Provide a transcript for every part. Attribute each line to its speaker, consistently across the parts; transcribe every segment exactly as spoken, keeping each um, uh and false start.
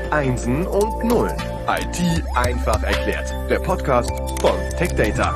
Speaker 1: Einsen und Nullen. I T einfach erklärt. Der Podcast von TechData.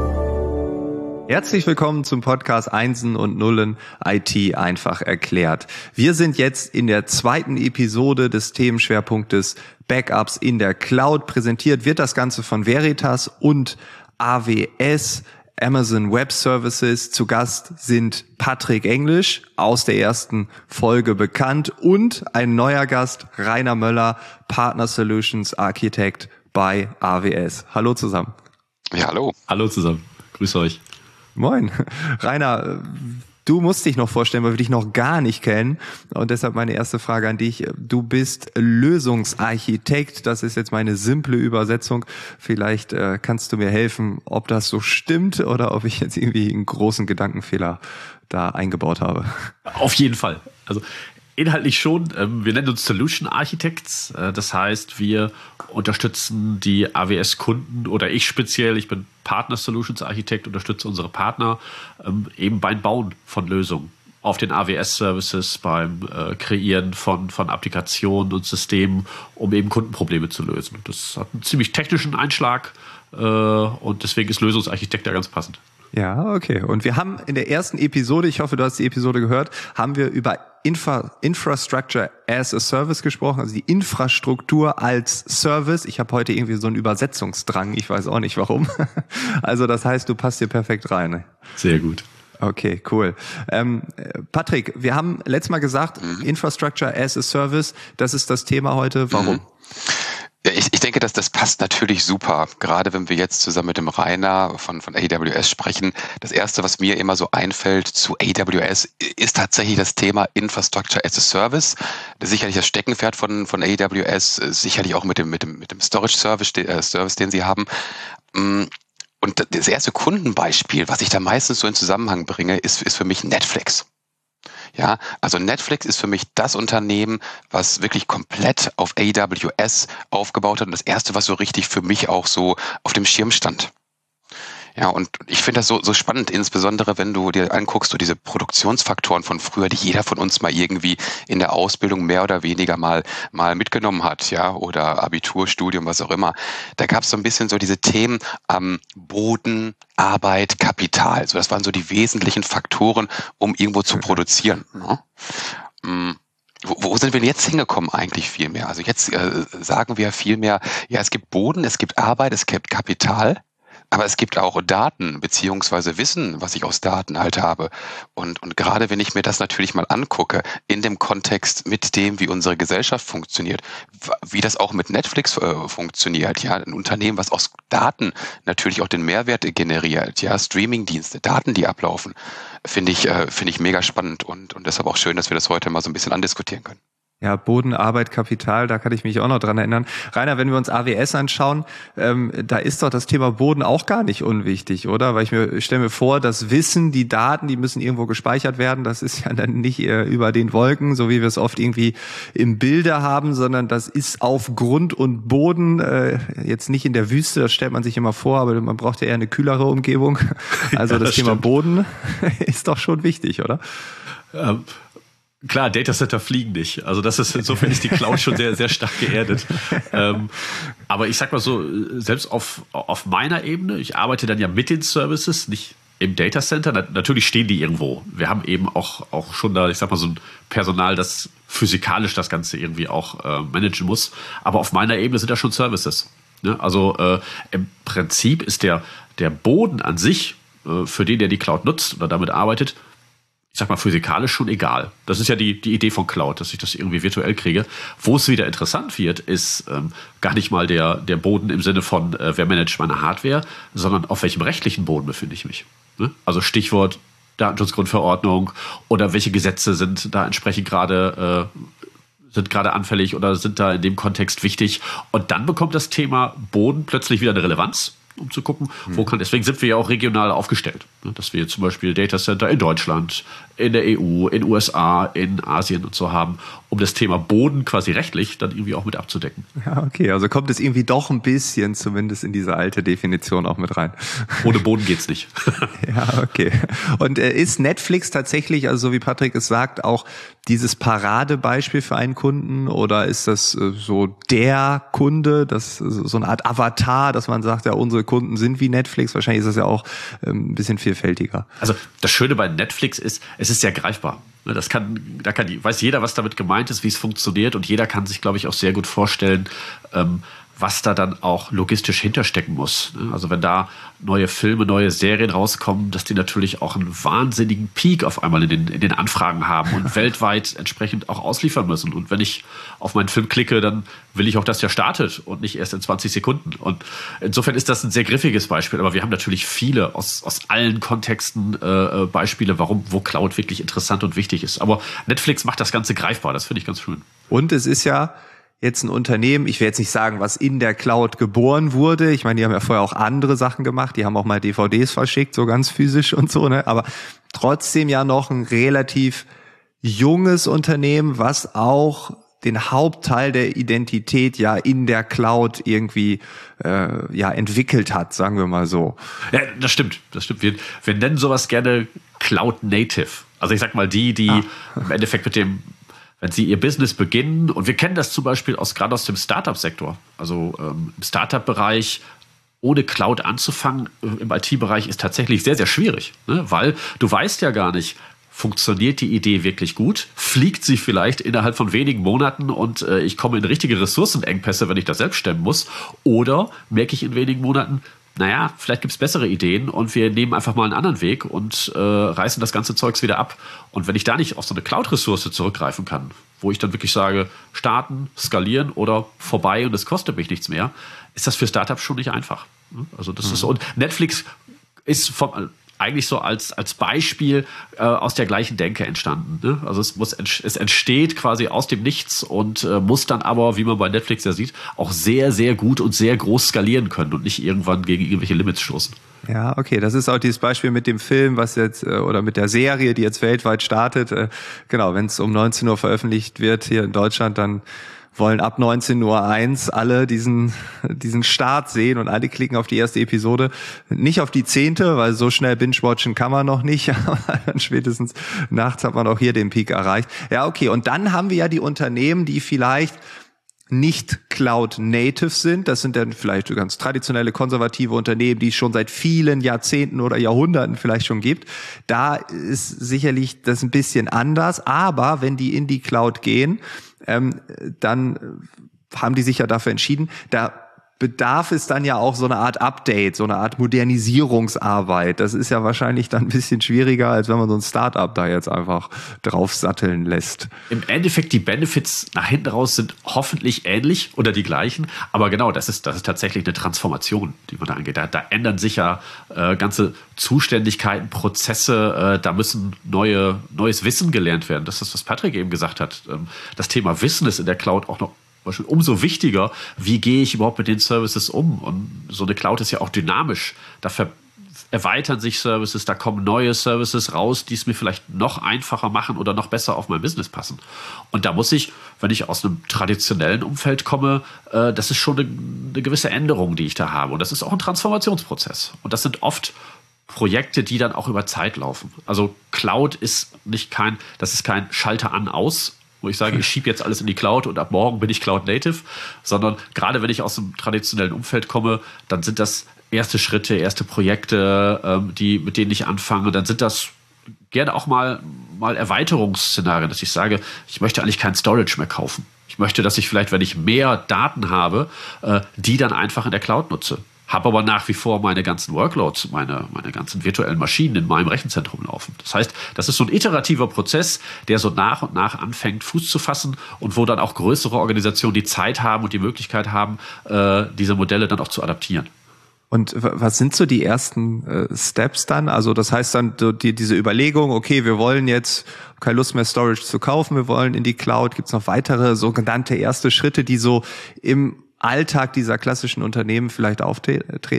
Speaker 2: Herzlich willkommen zum Podcast Einsen und Nullen I T einfach erklärt. Wir sind jetzt in der zweiten Episode des Themenschwerpunktes Backups in der Cloud. Präsentiert wird das Ganze von Veritas und A W S, Amazon Web Services. Zu Gast sind Patrick Englisch, aus der ersten Folge bekannt, und ein neuer Gast, Rainer Möller, Partner Solutions Architect bei A W S. Hallo zusammen.
Speaker 3: Ja, hallo.
Speaker 4: Hallo zusammen. Grüß euch.
Speaker 2: Moin. Rainer, du musst dich noch vorstellen, weil wir dich noch gar nicht kennen. Und deshalb meine erste Frage an dich. Du bist Lösungsarchitekt. Das ist jetzt meine simple Übersetzung. Vielleicht äh, kannst du mir helfen, ob das so stimmt oder ob ich jetzt irgendwie einen großen Gedankenfehler da eingebaut habe.
Speaker 4: Auf jeden Fall. Also inhaltlich schon. Wir nennen uns Solution Architects. Das heißt, wir unterstützen die A W S-Kunden oder ich speziell, ich bin Partner Solutions Architekt, unterstütze unsere Partner eben beim Bauen von Lösungen auf den A W S-Services, beim Kreieren von, von Applikationen und Systemen, um eben Kundenprobleme zu lösen. Das hat einen ziemlich technischen Einschlag und deswegen ist Lösungsarchitekt da ganz passend.
Speaker 2: Ja, okay. Und wir haben in der ersten Episode, ich hoffe, du hast die Episode gehört, haben wir über Infra- Infrastructure as a Service gesprochen, also die Infrastruktur als Service. Ich habe heute irgendwie so einen Übersetzungsdrang, ich weiß auch nicht warum. Also das heißt, du passt hier perfekt rein.
Speaker 4: Sehr gut.
Speaker 2: Okay, cool. Ähm, Patrick, wir haben letztes Mal gesagt, mhm. Infrastructure as a Service, das ist das Thema heute. Warum?
Speaker 3: Mhm. Ja, ich, ich denke, dass das passt natürlich super, gerade wenn wir jetzt zusammen mit dem Rainer von, von A W S sprechen. Das Erste, was mir immer so einfällt zu A W S, ist tatsächlich das Thema Infrastructure as a Service. Das ist sicherlich das Steckenpferd von, von A W S, sicherlich auch mit dem, mit dem, mit dem Storage Service, äh, Service, den sie haben. Und das erste Kundenbeispiel, was ich da meistens so in Zusammenhang bringe, ist, ist für mich Netflix. Ja, also Netflix ist für mich das Unternehmen, was wirklich komplett auf A W S aufgebaut hat und das erste, was so richtig für mich auch so auf dem Schirm stand. Ja, und ich finde das so, so spannend, insbesondere wenn du dir anguckst, so diese Produktionsfaktoren von früher, die jeder von uns mal irgendwie in der Ausbildung mehr oder weniger mal, mal mitgenommen hat, ja, oder Abitur, Studium, was auch immer. Da gab es so ein bisschen so diese Themen am Boden, Arbeit, Kapital. So, das waren so die wesentlichen Faktoren, um irgendwo zu produzieren. Ne? Wo, wo sind wir denn jetzt hingekommen eigentlich viel mehr? Also jetzt äh, sagen wir viel mehr, ja, es gibt Boden, es gibt Arbeit, es gibt Kapital. Aber es gibt auch Daten beziehungsweise Wissen, was ich aus Daten halt habe. Und, und gerade wenn ich mir das natürlich mal angucke, in dem Kontext mit dem, wie unsere Gesellschaft funktioniert, wie das auch mit Netflix äh, funktioniert, ja, ein Unternehmen, was aus Daten natürlich auch den Mehrwert generiert, ja, Streamingdienste, Daten, die ablaufen, finde ich, äh, finde ich mega spannend und, und deshalb auch schön, dass wir das heute mal so ein bisschen andiskutieren können.
Speaker 2: Ja, Boden, Arbeit, Kapital, da kann ich mich auch noch dran erinnern. Rainer, wenn wir uns A W S anschauen, ähm, da ist doch das Thema Boden auch gar nicht unwichtig, oder? Weil ich mir ich stelle mir vor, das Wissen, die Daten, die müssen irgendwo gespeichert werden. Das ist ja dann nicht äh, über den Wolken, so wie wir es oft irgendwie im Bilde haben, sondern das ist auf Grund und Boden, äh, jetzt nicht in der Wüste, das stellt man sich immer vor, aber man braucht ja eher eine kühlere Umgebung. Also ja, das, das Thema stimmt. Boden ist doch schon wichtig, oder?
Speaker 4: Ähm. Klar, Datacenter fliegen nicht. Also das ist, insofern ist die Cloud schon sehr, sehr stark geerdet. Ähm, aber ich sag mal so, selbst auf, auf meiner Ebene, ich arbeite dann ja mit den Services, nicht im Datacenter. Na, natürlich stehen die irgendwo. Wir haben eben auch, auch schon da, ich sag mal, so ein Personal, das physikalisch das Ganze irgendwie auch äh, managen muss. Aber auf meiner Ebene sind da schon Services. Ne? Also äh, im Prinzip ist der, der Boden an sich, äh, für den, der die Cloud nutzt oder damit arbeitet, ich sag mal, physikalisch schon egal. Das ist ja die, die Idee von Cloud, dass ich das irgendwie virtuell kriege. Wo es wieder interessant wird, ist ähm, gar nicht mal der, der Boden im Sinne von, äh, wer managt meine Hardware, sondern auf welchem rechtlichen Boden befinde ich mich. Ne? Also Stichwort Datenschutzgrundverordnung oder welche Gesetze sind da entsprechend gerade äh, sind gerade anfällig oder sind da in dem Kontext wichtig. Und dann bekommt das Thema Boden plötzlich wieder eine Relevanz. um zu gucken, mhm. wo kann, deswegen sind wir ja auch regional aufgestellt, ne? Dass wir zum Beispiel Datacenter in Deutschland, in der E U, in den U S A, in Asien und so haben, um das Thema Boden quasi rechtlich dann irgendwie auch mit abzudecken.
Speaker 2: Ja, okay, also kommt es irgendwie doch ein bisschen zumindest in diese alte Definition auch mit rein.
Speaker 4: Ohne Boden geht's nicht.
Speaker 2: Ja, okay. Und äh, ist Netflix tatsächlich, also so wie Patrick es sagt, auch dieses Paradebeispiel für einen Kunden oder ist das äh, so der Kunde, das so eine Art Avatar, dass man sagt, ja, unsere Kunden sind wie Netflix? Wahrscheinlich ist das ja auch ähm, ein bisschen vielfältiger.
Speaker 4: Also das Schöne bei Netflix ist, es ist sehr greifbar. Das kann, da kann, weiß jeder, was damit gemeint ist, wie es funktioniert und jeder kann sich, glaube ich, auch sehr gut vorstellen, ähm, was da dann auch logistisch hinterstecken muss. Also wenn da neue Filme, neue Serien rauskommen, dass die natürlich auch einen wahnsinnigen Peak auf einmal in den, in den Anfragen haben und weltweit entsprechend auch ausliefern müssen. Und wenn ich auf meinen Film klicke, dann will ich auch, dass der startet und nicht erst in zwanzig Sekunden. Und insofern ist das ein sehr griffiges Beispiel. Aber wir haben natürlich viele aus, aus allen Kontexten äh, Beispiele, warum, wo Cloud wirklich interessant und wichtig ist. Aber Netflix macht das Ganze greifbar. Das finde ich ganz schön.
Speaker 2: Und es ist ja jetzt ein Unternehmen, ich will jetzt nicht sagen, was in der Cloud geboren wurde. Ich meine, die haben ja vorher auch andere Sachen gemacht. Die haben auch mal D V Ds verschickt, so ganz physisch und so, ne? Aber trotzdem ja noch ein relativ junges Unternehmen, was auch den Hauptteil der Identität ja in der Cloud irgendwie äh, ja entwickelt hat, sagen wir mal so.
Speaker 4: Ja, das stimmt, das stimmt. Wir, wir nennen sowas gerne Cloud Native. Also ich sag mal die, die ah. im Endeffekt mit dem, wenn sie ihr Business beginnen, und wir kennen das zum Beispiel aus, gerade aus dem Startup-Sektor, also ähm, im Startup-Bereich ohne Cloud anzufangen, äh, im I T-Bereich ist tatsächlich sehr, sehr schwierig, ne? Weil du weißt ja gar nicht, funktioniert die Idee wirklich gut? Fliegt sie vielleicht innerhalb von wenigen Monaten und äh, ich komme in richtige Ressourcenengpässe, wenn ich das selbst stemmen muss? Oder merke ich in wenigen Monaten, naja, vielleicht gibt es bessere Ideen und wir nehmen einfach mal einen anderen Weg und äh, reißen das ganze Zeugs wieder ab. Und wenn ich da nicht auf so eine Cloud-Ressource zurückgreifen kann, wo ich dann wirklich sage, starten, skalieren oder vorbei und es kostet mich nichts mehr, ist das für Startups schon nicht einfach. Also das mhm. ist so. Und Netflix ist vom, eigentlich so als, als Beispiel äh, aus der gleichen Denke entstanden. Ne? Also es, muss, es entsteht quasi aus dem Nichts und äh, muss dann aber, wie man bei Netflix ja sieht, auch sehr, sehr gut und sehr groß skalieren können und nicht irgendwann gegen irgendwelche Limits stoßen.
Speaker 2: Ja, okay, das ist auch dieses Beispiel mit dem Film, was jetzt, oder mit der Serie, die jetzt weltweit startet. Genau, wenn es um neunzehn Uhr veröffentlicht wird hier in Deutschland, dann wollen ab neunzehn Uhr eins alle diesen diesen Start sehen und alle klicken auf die erste Episode, nicht auf die zehnte, weil so schnell binge-watchen kann man noch nicht, aber dann spätestens nachts hat man auch hier den Peak erreicht. Ja, okay, und dann haben wir ja die Unternehmen, die vielleicht nicht Cloud-Native sind. Das sind dann vielleicht ganz traditionelle, konservative Unternehmen, die es schon seit vielen Jahrzehnten oder Jahrhunderten vielleicht schon gibt. Da ist sicherlich das ein bisschen anders, aber wenn die in die Cloud gehen, ähm, dann haben die sich ja dafür entschieden, da bedarf es dann ja auch so eine Art Update, so eine Art Modernisierungsarbeit. Das ist ja wahrscheinlich dann ein bisschen schwieriger, als wenn man so ein Startup da jetzt einfach draufsatteln lässt.
Speaker 4: Im Endeffekt, die Benefits nach hinten raus sind hoffentlich ähnlich oder die gleichen. Aber genau, das ist, das ist tatsächlich eine Transformation, die man da angeht. Da, da ändern sich ja äh, ganze Zuständigkeiten, Prozesse. Äh, da müssen neue, neues Wissen gelernt werden. Das ist, was Patrick eben gesagt hat. Ähm, das Thema Wissen ist in der Cloud auch noch umso wichtiger, wie gehe ich überhaupt mit den Services um? Und so eine Cloud ist ja auch dynamisch. Da ver- erweitern sich Services, da kommen neue Services raus, die es mir vielleicht noch einfacher machen oder noch besser auf mein Business passen. Und da muss ich, wenn ich aus einem traditionellen Umfeld komme, äh, das ist schon eine, eine gewisse Änderung, die ich da habe. Und das ist auch ein Transformationsprozess. Und das sind oft Projekte, die dann auch über Zeit laufen. Also Cloud ist nicht kein, das ist kein Schalter an, aus, wo ich sage, ich schiebe jetzt alles in die Cloud und ab morgen bin ich Cloud Native, sondern gerade wenn ich aus einem traditionellen Umfeld komme, dann sind das erste Schritte, erste Projekte, ähm, die, mit denen ich anfange. Dann sind das gerne auch mal, mal Erweiterungsszenarien, dass ich sage, ich möchte eigentlich kein Storage mehr kaufen. Ich möchte, dass ich vielleicht, wenn ich mehr Daten habe, äh, die dann einfach in der Cloud nutze. Habe aber nach wie vor meine ganzen Workloads, meine, meine ganzen virtuellen Maschinen in meinem Rechenzentrum laufen. Das heißt, das ist so ein iterativer Prozess, der so nach und nach anfängt, Fuß zu fassen und wo dann auch größere Organisationen die Zeit haben und die Möglichkeit haben, äh, diese Modelle dann auch zu adaptieren.
Speaker 2: Und was sind so die ersten äh, Steps dann? Also das heißt dann die, diese Überlegung, okay, wir wollen jetzt keine Lust mehr Storage zu kaufen, wir wollen in die Cloud. Gibt es noch weitere sogenannte erste Schritte, die so im Alltag dieser klassischen Unternehmen vielleicht auftreten?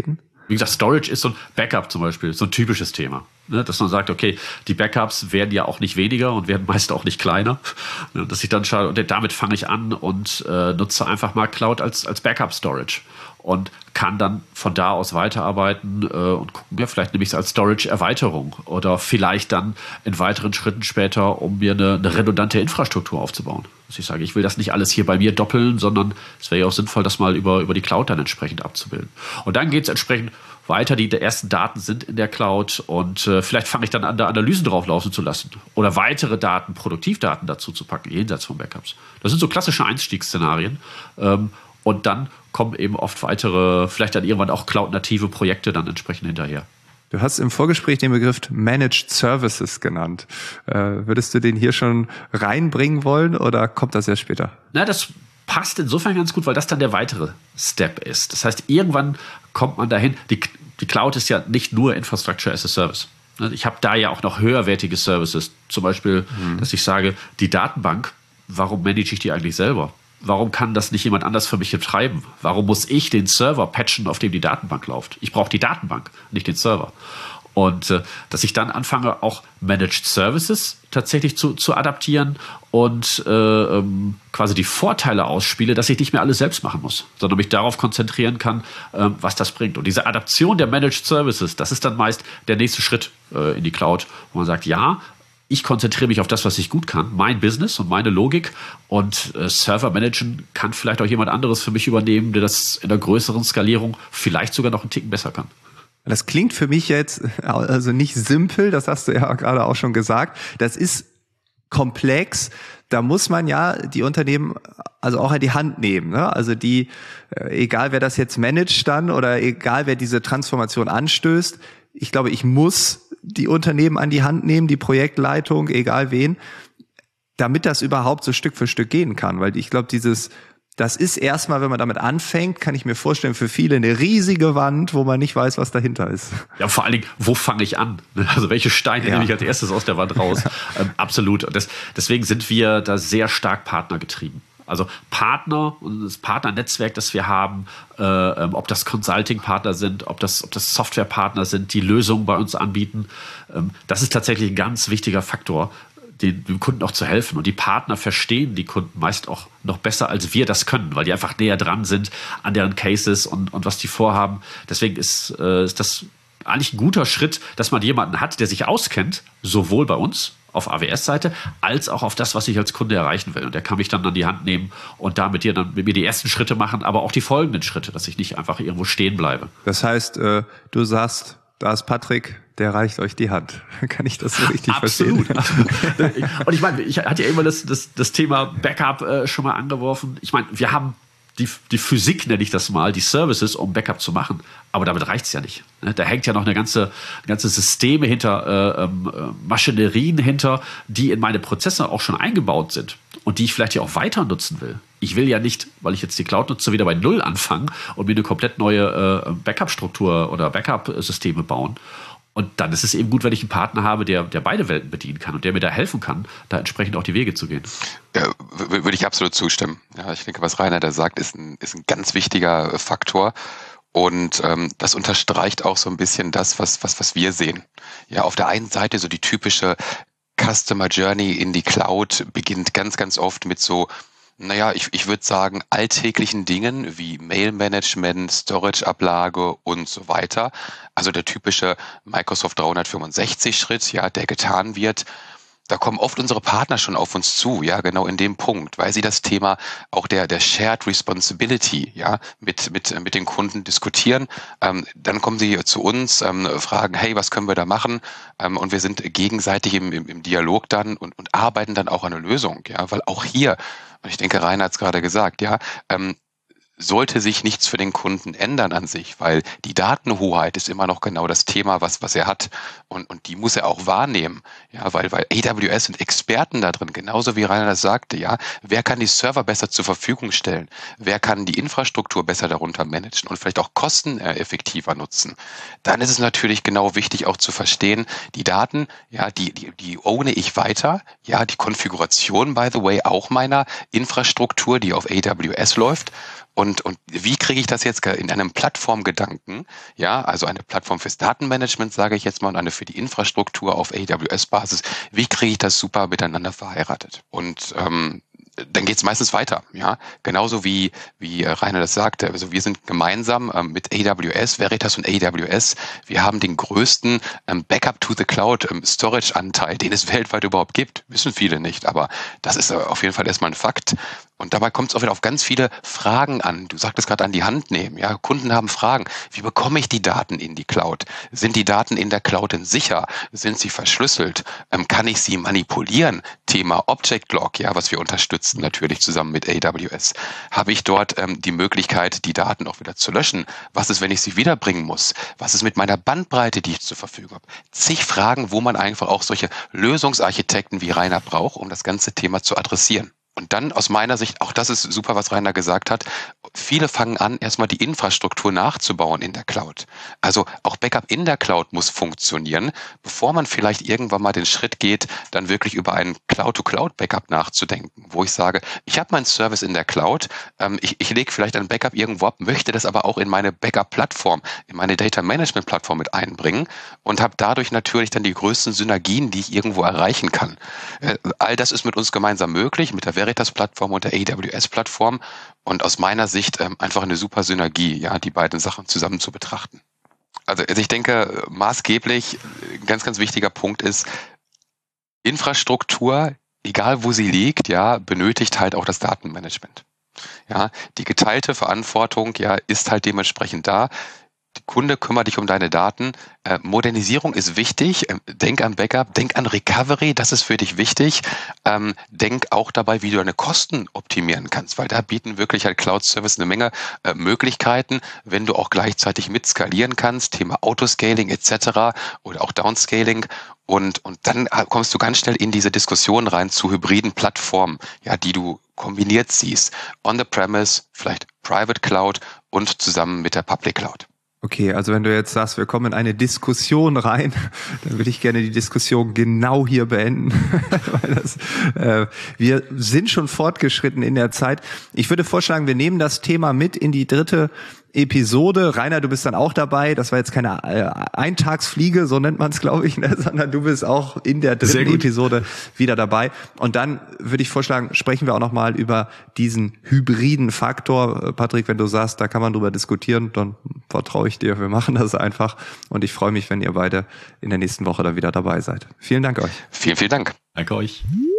Speaker 4: Wie gesagt, Storage ist so ein Backup zum Beispiel, so ein typisches Thema. Ne, dass man sagt, okay, die Backups werden ja auch nicht weniger und werden meist auch nicht kleiner. Ne, dass ich dann schaue, und damit fange ich an und äh, nutze einfach mal Cloud als, als Backup-Storage und kann dann von da aus weiterarbeiten äh, und gucken, ja, vielleicht nehme ich es als Storage-Erweiterung oder vielleicht dann in weiteren Schritten später, um mir eine, eine redundante Infrastruktur aufzubauen. Dass ich sage, ich will das nicht alles hier bei mir doppeln, sondern es wäre ja auch sinnvoll, das mal über, über die Cloud dann entsprechend abzubilden. Und dann geht es entsprechend weiter, die ersten Daten sind in der Cloud und äh, vielleicht fange ich dann an, da Analysen drauflaufen zu lassen oder weitere Daten, Produktivdaten dazu zu packen, jenseits von Backups. Das sind so klassische Einstiegsszenarien ähm, und dann kommen eben oft weitere, vielleicht dann irgendwann auch Cloud-native Projekte dann entsprechend hinterher.
Speaker 2: Du hast im Vorgespräch den Begriff Managed Services genannt. Äh, würdest du den hier schon reinbringen wollen oder kommt das erst später?
Speaker 4: Na, das passt insofern ganz gut, weil das dann der weitere Step ist. Das heißt, irgendwann kommt man dahin, die, die Cloud ist ja nicht nur Infrastructure as a Service. Ich habe da ja auch noch höherwertige Services. Zum Beispiel, mhm. dass ich sage, die Datenbank, warum manage ich die eigentlich selber? Warum kann das nicht jemand anders für mich betreiben? Warum muss ich den Server patchen, auf dem die Datenbank läuft? Ich brauche die Datenbank, nicht den Server. Und äh, dass ich dann anfange, auch Managed Services tatsächlich zu, zu adaptieren und äh, ähm, quasi die Vorteile ausspiele, dass ich nicht mehr alles selbst machen muss, sondern mich darauf konzentrieren kann, äh, was das bringt. Und diese Adaption der Managed Services, das ist dann meist der nächste Schritt äh, in die Cloud, wo man sagt, ja, ich konzentriere mich auf das, was ich gut kann, mein Business und meine Logik, und äh, Server managen kann vielleicht auch jemand anderes für mich übernehmen, der das in der größeren Skalierung vielleicht sogar noch einen Ticken besser kann.
Speaker 2: Das klingt für mich jetzt also nicht simpel, das hast du ja gerade auch schon gesagt. Das ist komplex. Da muss man ja die Unternehmen also auch an die Hand nehmen, ne? Also die, egal wer das jetzt managt dann oder egal wer diese Transformation anstößt, ich glaube, ich muss die Unternehmen an die Hand nehmen, die Projektleitung, egal wen, damit das überhaupt so Stück für Stück gehen kann. Weil ich glaube, dieses Das ist erstmal, wenn man damit anfängt, kann ich mir vorstellen, für viele eine riesige Wand, wo man nicht weiß, was dahinter ist.
Speaker 4: Ja, vor allen Dingen, wo fange ich an? Also welche Steine ja. nehme ich als erstes aus der Wand raus? ähm, absolut. Und das, deswegen sind wir da sehr stark partnergetrieben. Also Partner und das Partnernetzwerk, das wir haben, äh, ob das Consulting-Partner sind, ob das, ob das Software-Partner sind, die Lösungen bei uns anbieten, ähm, das ist tatsächlich ein ganz wichtiger Faktor, Den, dem Kunden auch zu helfen. Und die Partner verstehen die Kunden meist auch noch besser, als wir das können, weil die einfach näher dran sind an deren Cases und, und was die vorhaben. Deswegen ist, äh, ist das eigentlich ein guter Schritt, dass man jemanden hat, der sich auskennt, sowohl bei uns auf A W S-Seite, als auch auf das, was ich als Kunde erreichen will. Und der kann mich dann an die Hand nehmen und da mit dir dann mit mir die ersten Schritte machen, aber auch die folgenden Schritte, dass ich nicht einfach irgendwo stehen bleibe.
Speaker 2: Das heißt, äh, du sagst, da ist Patrick, der reicht euch die Hand. Kann ich das so richtig
Speaker 4: Absolut.
Speaker 2: verstehen?
Speaker 4: Und ich meine, ich hatte ja immer das, das, das Thema Backup äh, schon mal angeworfen. Ich meine, wir haben die, die Physik, nenne ich das mal, die Services, um Backup zu machen. Aber damit reicht es ja nicht. Da hängt ja noch eine ganze, ganze Systeme hinter, äh, äh, Maschinerien hinter, die in meine Prozesse auch schon eingebaut sind und die ich vielleicht ja auch weiter nutzen will. Ich will ja nicht, weil ich jetzt die Cloud nutze, wieder bei Null anfangen und mir eine komplett neue äh, Backup-Struktur oder Backup-Systeme bauen. Und dann ist es eben gut, wenn ich einen Partner habe, der, der beide Welten bedienen kann und der mir da helfen kann, da entsprechend auch die Wege zu gehen.
Speaker 3: Ja, würde ich absolut zustimmen. Ja, ich denke, was Rainer da sagt, ist ein, ist ein ganz wichtiger Faktor. Und ähm, das unterstreicht auch so ein bisschen das, was, was, was wir sehen. Ja, auf der einen Seite so die typische Customer Journey in die Cloud beginnt ganz, ganz oft mit so, naja, ich, ich würde sagen, alltäglichen Dingen wie Mail-Management, Storage-Ablage und so weiter. Also der typische Microsoft dreihundertfünfundsechzig-Schritt, ja, der getan wird. Da kommen oft unsere Partner schon auf uns zu, ja, genau in dem Punkt, weil sie das Thema auch der, der Shared Responsibility, ja, mit, mit, mit den Kunden diskutieren. Ähm, dann kommen sie zu uns, ähm, fragen, hey, was können wir da machen? Ähm, und wir sind gegenseitig im, im, im Dialog dann und, und arbeiten dann auch an einer Lösung, ja, weil auch hier, und ich denke, Rainer hat es gerade gesagt, ja, ähm, sollte sich nichts für den Kunden ändern an sich, weil die Datenhoheit ist immer noch genau das Thema, was, was er hat. Und, und die muss er auch wahrnehmen. Ja, weil, weil A W S sind Experten da drin, genauso wie Rainer das sagte, ja. Wer kann die Server besser zur Verfügung stellen? Wer kann die Infrastruktur besser darunter managen und vielleicht auch kosteneffektiver nutzen? Dann ist es natürlich genau wichtig auch zu verstehen, die Daten, ja, die, die, die ohne ich weiter, ja, die Konfiguration, by the way, auch meiner Infrastruktur, die auf A W S läuft. Und Und, und wie kriege ich das jetzt in einem Plattformgedanken? Ja, also eine Plattform fürs Datenmanagement, sage ich jetzt mal, und eine für die Infrastruktur auf A W S-Basis. Wie kriege ich das super miteinander verheiratet? Und ähm, dann geht's meistens weiter, ja. Genauso wie wie Rainer das sagte. Also wir sind gemeinsam ähm, mit A W S, Veritas und A W S. Wir haben den größten ähm, Backup to the Cloud ähm, Storage Anteil, den es weltweit überhaupt gibt. Wissen viele nicht, aber das ist äh, auf jeden Fall erstmal ein Fakt. Und dabei kommt es auch wieder auf ganz viele Fragen an. Du sagtest gerade an die Hand nehmen. Ja, Kunden haben Fragen. Wie bekomme ich die Daten in die Cloud? Sind die Daten in der Cloud denn sicher? Sind sie verschlüsselt? Ähm, kann ich sie manipulieren? Thema Object Log, ja, was wir unterstützen natürlich zusammen mit A W S. Habe ich dort ähm, die Möglichkeit, die Daten auch wieder zu löschen? Was ist, wenn ich sie wiederbringen muss? Was ist mit meiner Bandbreite, die ich zur Verfügung habe? Zig Fragen, wo man einfach auch solche Lösungsarchitekten wie Rainer braucht, um das ganze Thema zu adressieren. Und dann aus meiner Sicht, auch das ist super, was Rainer gesagt hat, viele fangen an, erstmal die Infrastruktur nachzubauen in der Cloud. Also auch Backup in der Cloud muss funktionieren, bevor man vielleicht irgendwann mal den Schritt geht, dann wirklich über ein Cloud-to-Cloud-Backup nachzudenken, wo ich sage, ich habe meinen Service in der Cloud, ähm, ich, ich lege vielleicht ein Backup irgendwo ab, möchte das aber auch in meine Backup-Plattform, in meine Data-Management-Plattform mit einbringen und habe dadurch natürlich dann die größten Synergien, die ich irgendwo erreichen kann. Äh, all das ist mit uns gemeinsam möglich, mit der Veritas-Plattform und der A W S-Plattform und aus meiner Sicht ähm, einfach eine super Synergie, ja, die beiden Sachen zusammen zu betrachten. Also ich denke, maßgeblich ein ganz, ganz wichtiger Punkt ist, Infrastruktur, egal wo sie liegt, ja, benötigt halt auch das Datenmanagement. Ja, die geteilte Verantwortung, ja, ist halt dementsprechend da. Kunde, kümmere dich um deine Daten. Äh, Modernisierung ist wichtig. Ähm, denk an Backup, denk an Recovery, das ist für dich wichtig. Ähm, denk auch dabei, wie du deine Kosten optimieren kannst, weil da bieten wirklich halt Cloud-Service eine Menge äh, Möglichkeiten, wenn du auch gleichzeitig mit skalieren kannst, Thema Autoscaling et cetera oder auch Downscaling. Und, und dann kommst du ganz schnell in diese Diskussion rein zu hybriden Plattformen, ja, die du kombiniert siehst. On-the-Premise, vielleicht Private Cloud und zusammen mit der Public Cloud.
Speaker 2: Okay, also wenn du jetzt sagst, wir kommen in eine Diskussion rein, dann würde ich gerne die Diskussion genau hier beenden. Weil das, äh, wir sind schon fortgeschritten in der Zeit. Ich würde vorschlagen, wir nehmen das Thema mit in die dritte Episode. Rainer, du bist dann auch dabei. Das war jetzt keine äh, Eintagsfliege, so nennt man es, glaube ich, ne? Sondern du bist auch in der dritten Episode wieder dabei. Und dann würde ich vorschlagen, sprechen wir auch nochmal über diesen hybriden Faktor. Patrick, wenn du sagst, da kann man drüber diskutieren, dann vertraue ich dir. Wir machen das einfach. Und ich freue mich, wenn ihr beide in der nächsten Woche dann wieder dabei seid. Vielen Dank euch.
Speaker 3: Vielen, vielen Dank.
Speaker 4: Danke euch.